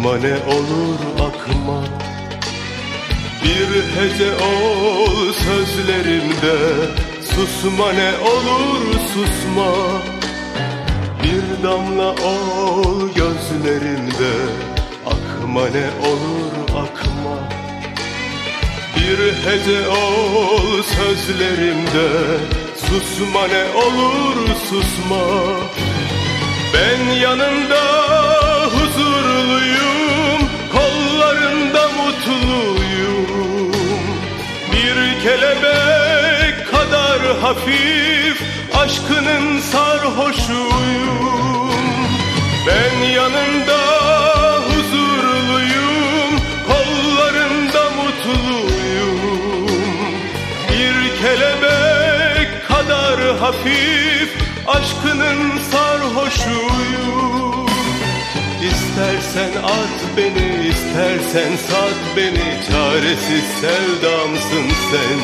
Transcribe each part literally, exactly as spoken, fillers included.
Akma ne olur akma, bir hece ol sözlerimde. Susma ne olur susma, bir damla ol gözlerimde. Akma ne olur akma, bir hece ol sözlerimde. Susma ne olur susma, ben yanında huzurluyum, kollarında mutluyum. Bir kelebek kadar hafif, aşkının sarhoşuyum. Ben yanında huzurluyum, kollarında mutluyum. Bir kelebek kadar hafif, aşkının sarhoşuyum. İstersen at beni, istersen sat beni, çaresiz sevdamsın sen.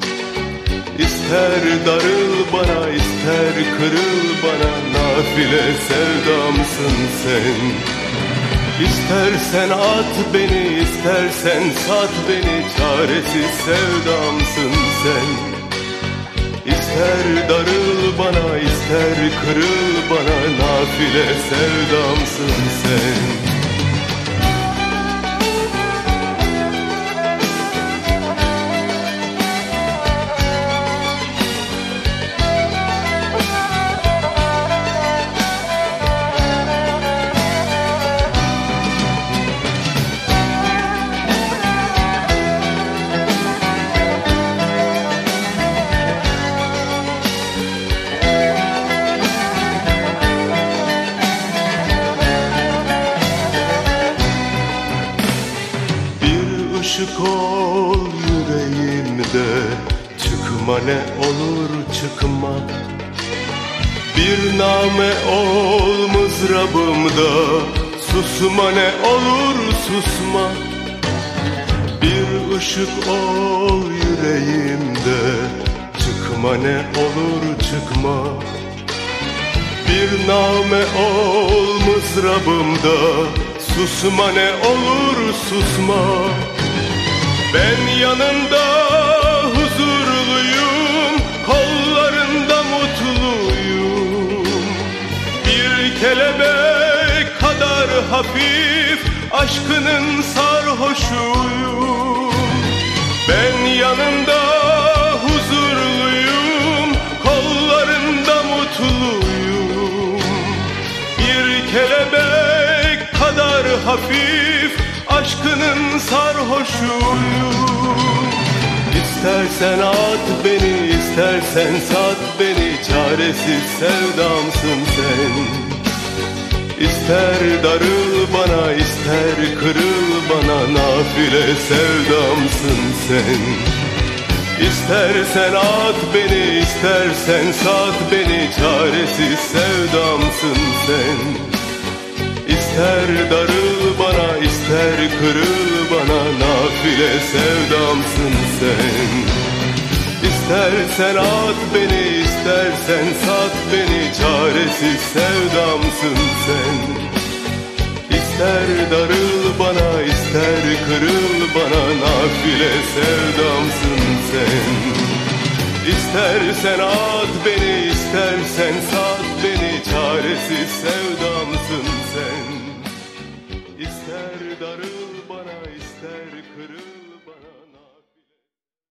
İster darıl bana, ister kırıl bana, nafile sevdamsın sen. İstersen at beni, istersen sat beni, çaresiz sevdamsın sen. İster darıl bana, ister kırıl bana, nafile sevdamsın sen. Işık ol yüreğimde, çıkma ne olur çıkma. Bir name ol mızrabımda, susma ne olur susma. Bir ışık ol yüreğimde, çıkma ne olur çıkma. Bir name ol mızrabımda, susma ne olur susma. Ben yanında huzurluyum, kollarında mutluyum. Bir kelebek kadar hafif, aşkının sarhoşuyum. Ben yanında huzurluyum, kollarında mutluyum. Bir kelebek kadar hafif, aşkının sarhoşuyum. İstersen at beni, istersen sat beni, çaresiz sevdamsın sen. İster darıl bana, ister kırıl bana, nafile sevdamsın sen. İstersen at beni, istersen sat beni, çaresiz sevdamsın sen. İster darıl bana, ister kırıl bana, nafile sevdamsın sen. İstersen at beni, istersen sat beni, çaresiz sevdamsın sen. İster darıl bana, ister kırıl bana, nafile sevdamsın sen. İstersen at beni, istersen sat beni, çaresiz sevdamsın sen. İster darıl